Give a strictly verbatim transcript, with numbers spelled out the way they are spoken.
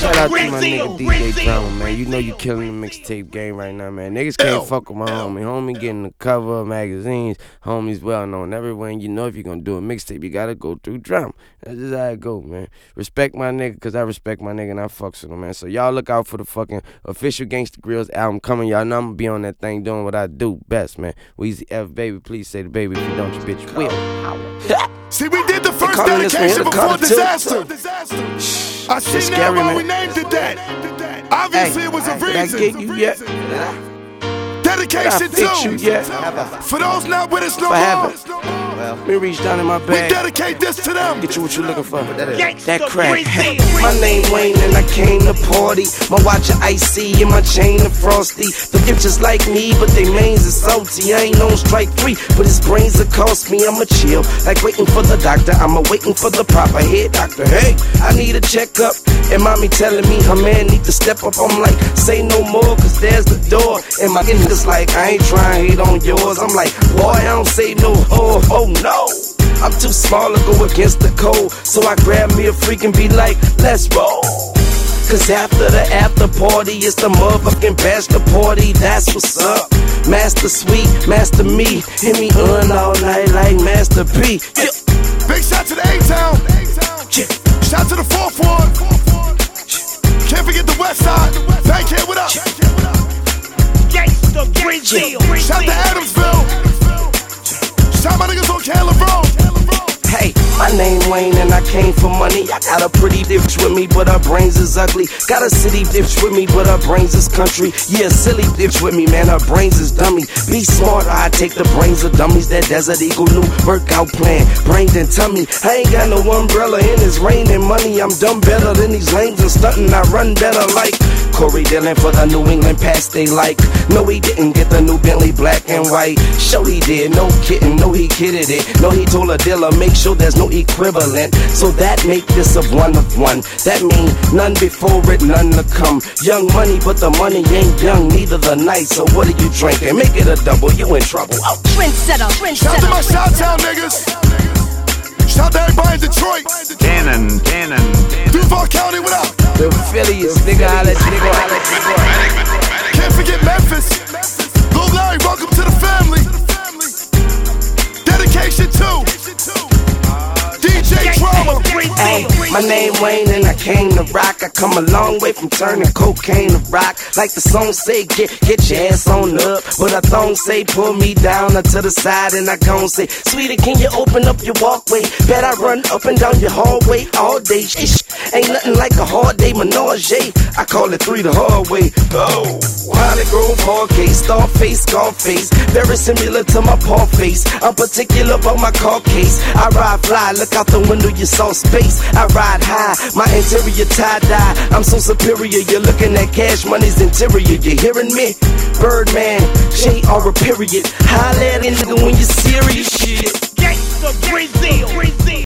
Shout out to my nigga D J Drama, man. You know you killing the mixtape game right now, man. Niggas can't fuck with my homie. Homie getting the cover of magazines. Homie's well known everywhere. And you know if you're gonna do a mixtape, you gotta go through Drama. That's just how it go, man. Respect my nigga, cause I respect my nigga and I fucks with him, man. So y'all look out for the fucking official Gangsta Grillz album coming. Y'all know I'm gonna be on that thing doing what I do best, man. Weezy F, baby, please say the baby. If you don't, you bitch will. See, we did the first dedication before disaster. I see now why we named it that. Obviously, hey, it was a reason. Did I get you yet? Dedication two. Yet? For those not with us no more. Well, let me reach down in my bag. We dedicate this to them. Get you what you're looking for. That crack. My name Wayne and I came to party. My watch is icy and my chain is frosty. The gift just like me, but they mains is salty. I ain't on strike three, but his brains will cost me. I'ma chill, like waiting for the doctor. I'ma waiting for the proper head doctor. Hey, I need a checkup. And mommy telling me her man need to step up. I'm like, say no more, cause there's the door. And my niggas like, I ain't trying to hate on yours. I'm like, boy, I don't say no, oh, oh no. I'm too small to go against the code. So I grab me a freak and be like, let's roll. Cause after the after party, it's the motherfucking bachelor party. That's what's up. Master Sweet, Master Me. Hit me on all night like Master P. Yeah. Big shout to the A-Town. Yeah. Shout to the fourth Ward. Can't forget the West Side. Bankhead, what up? Gangsta Brazil. Shout to Adamsville. Shout my niggas on Caleb Road. Hey, my name Wayne and I came for money. I got a pretty bitch with me, but her brains is ugly. Got a city bitch with me, but her brains is country. Yeah, silly bitch with me, man, her brains is dummy. Be smart, I take the brains of dummies. That Desert Eagle new workout plan, brain and tummy. I ain't got no umbrella and it's raining money. I'm dumb better than these lames and stunting. I run better like Corey Dillon for the New England Pats they like. No, he didn't get the new Bentley black and white. Sure he did, no kidding, no he kidded it. No, he told a dealer, make sure there's no equivalent. So that make this a one of one. That mean none before it, none to come. Young money, but the money ain't young, neither the night. So what are you drinking? Make it a double, you in trouble. Oh. Trendsetter, Shout to my Shout-Town niggas. Shout to everybody in Detroit. Cannon, Cannon. Duval County, what up? The Phillies, nigga, I let nigga, I let nigga. Can't forget Memphis. Lil Larry, welcome to the family. Dedication two. D J Drama. Hey, my name Wayne and I came to rock. I come a long way from turning cocaine to rock. Like the song say, get get your ass on up. But a thong say, pull me down to the side. And I gon' say, sweetie, can you open up your walkway? Bet I run up and down your hallway all day. Shh, ain't nothing like a hard day menage. I call it three the hard way. Oh, Holly Grove, hard case, star face, scar face. Very similar to my paw face. I'm particular about my car case. I ride fly, look out the window, you saw space. I ride high, my interior tie-dye. I'm so superior, you're looking at Cash Money's interior. You hearing me? Birdman, J or a period. Holla at a nigga when you're serious shit. Gangsta Brazil.